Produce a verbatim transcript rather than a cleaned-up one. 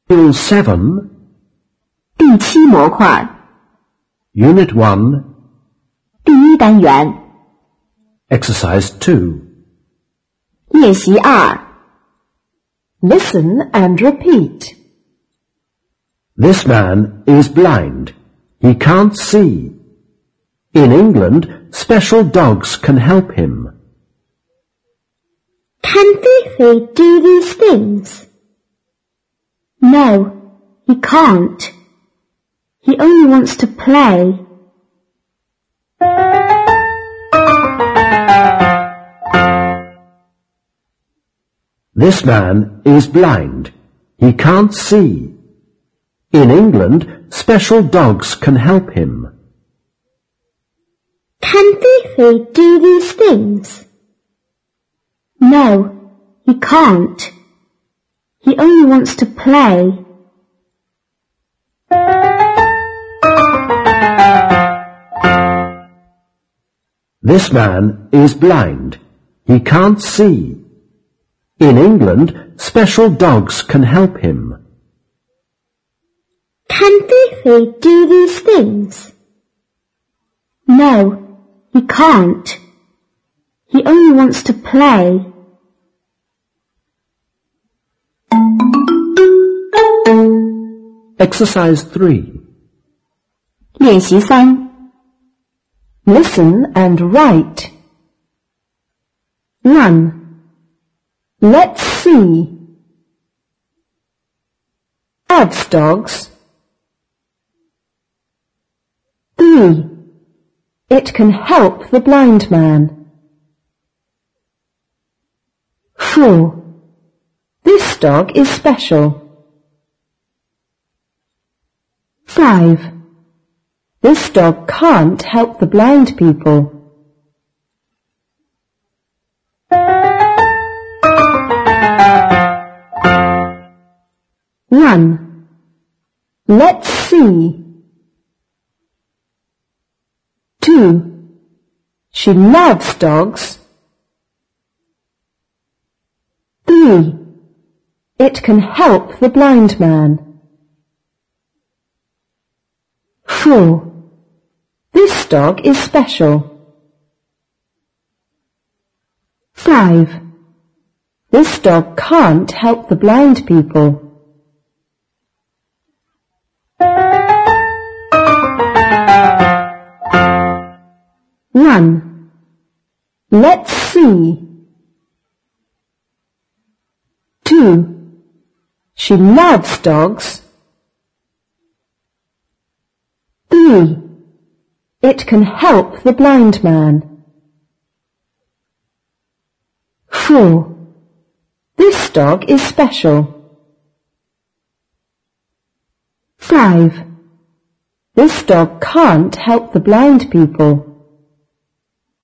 Module seven, 第七模块 Unit one, 第一单元 Exercise two. 练习二 Listen and repeat. This man is blind. He can't see. In England, special dogs can help him. Can Fifi do these things? No, he can't. He only wants to play. This man is blind. He can't see. In England, special dogs can help him. Can Fifi do these things? No, he can't. He only wants to play. This man is blind. He can't see. In England, special dogs can help him. Can Fifi do these things? No, he can't. He only wants to play. Exercise three. 练习三 Listen and write. one. Let's see. Loves dogs. three. It can help the blind man. four. This dog is special. five. This dog can't help the blind people. one. Let's see. two. She loves dogs. three. It can help the blind man. four. This dog is special. five. This dog can't help the blind people. one. Let's see. two. She loves dogs. three. It can help the blind man. four. This dog is special. five. This dog can't help the blind people.